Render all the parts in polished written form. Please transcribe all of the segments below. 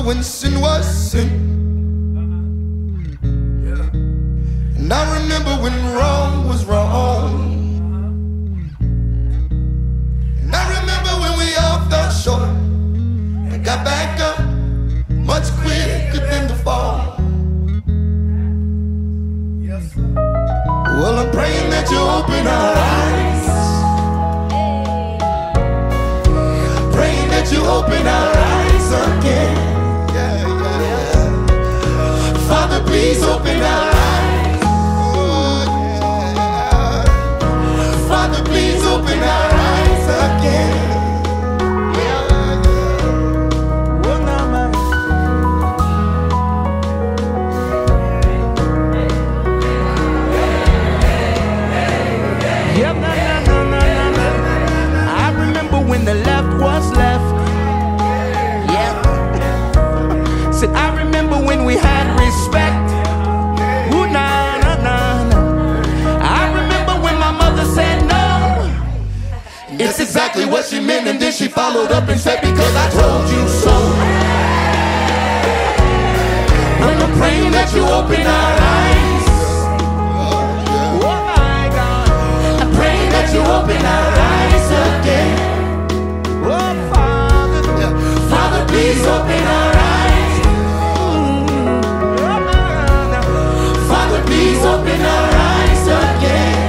when sin was sin. And I remember when wrong was wrong. And I remember when we all fell short and got back up much quicker than the fall. Well, I'm praying that you open our eyes. Praying that you open our eyes again. Yeah, yeah, yeah. Father, please open our eyes. Oh, yeah. Father, please open our eyes again. When the left was left, yeah. Said I remember when we had respect. Ooh, nah, nah, nah, nah. I remember when my mother said no. It's exactly what she meant, and then she followed up and said, because I told you so. I'm praying that you open our eyes. Oh my God. I'm praying that you open our eyes again. Oh, Father, Father, please open our eyes. Father, please open our eyes again.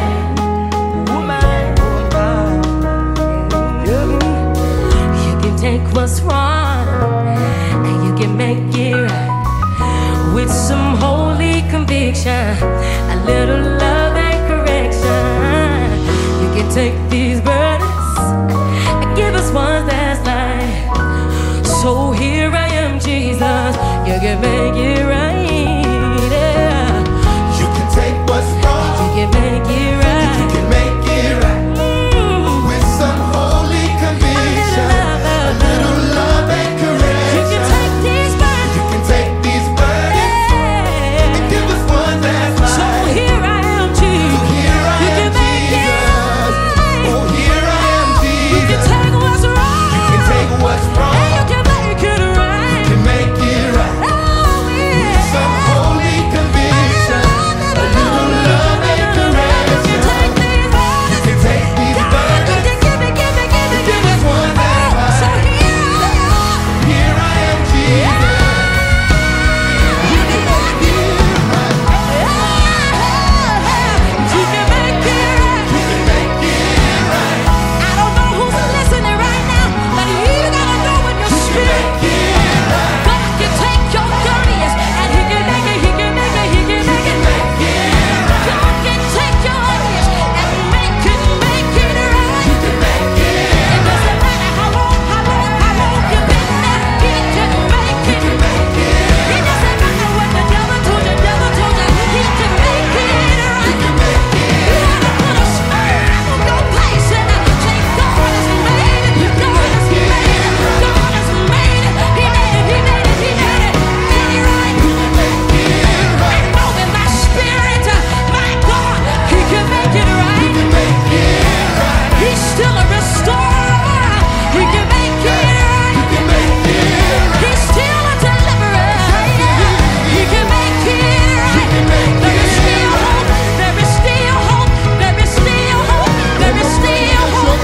You can take what's wrong and you can make it right with some holy conviction, a little love and correction. You can take these burdens and give us one that's like. So here I am, Jesus. You can make it right. Yeah. You can take what's wrong. You can make it right. You can make it right. With some holy conviction, a little love and correction. You can take these burdens. You can take these burdens and give us one that's like. So here I am, Jesus. So here I You am, can make it Jesus. right. Oh, here I am, You can Jesus. take what's wrong. You can take what's wrong. And you can make it right. You can make it right. Oh, yeah. With some holy conviction, a little love and correction. You can take these burdens. You can take these burdens. Give us one that's right. So Here I am, Jesus. You can make it right. you can make it right. You can make it right. I don't know who's listening right now, but you gotta know in your spirit. Make it right. God can take your dirtiest and He can make it, He can make it, He can make it. Make it right. God can take your ugliest and make it right. You can make it It doesn't matter how long you've been there, He can make it. make it. It doesn't matter what the devil told you, He can make it right. You wanna put a smile on your face and say, God has made it, God has made it, God has made it, He made it, He made it, He made it, made it right. I know in my spirit, my God, He can make it right. He's still a restorer. He can make it right. He's still a deliverer. He can make it right. There is still hope. There is still hope. There is still hope. There is still hope.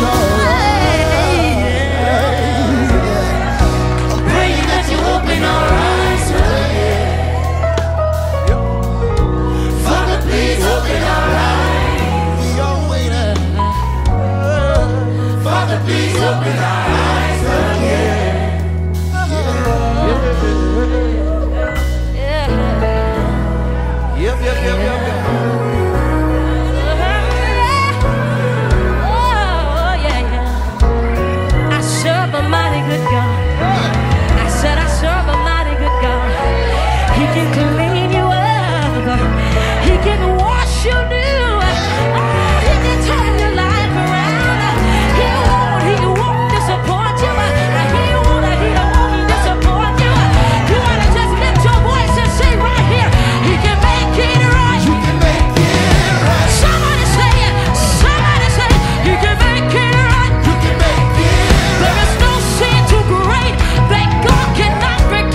I'm praying that you open our eyes again. Father, please open our eyes. We all waiting. Father, please open our eyes again. Oh, yeah. I serve a mighty good God. I said I serve a mighty good God. He can clean you up. He can wash you new. He can turn your life around. He won't disappoint you. He won't disappoint you. You want to just lift your voice and say right here, He can make it right. You can make it right. Somebody say it. Somebody say it. He can make it right. You can make it There is no sin too great that God cannot forgive.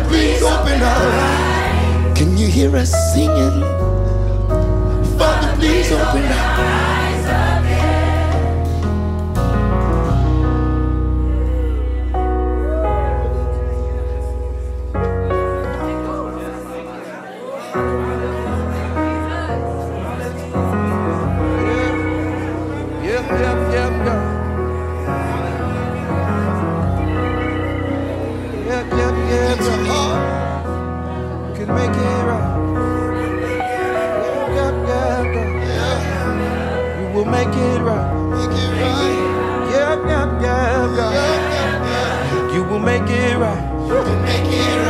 please open our eyes. Can you hear us singing? Father, please open our eyes again. It's a heart Can make it right. You will make it right. make it right. You will make it right. Make it right.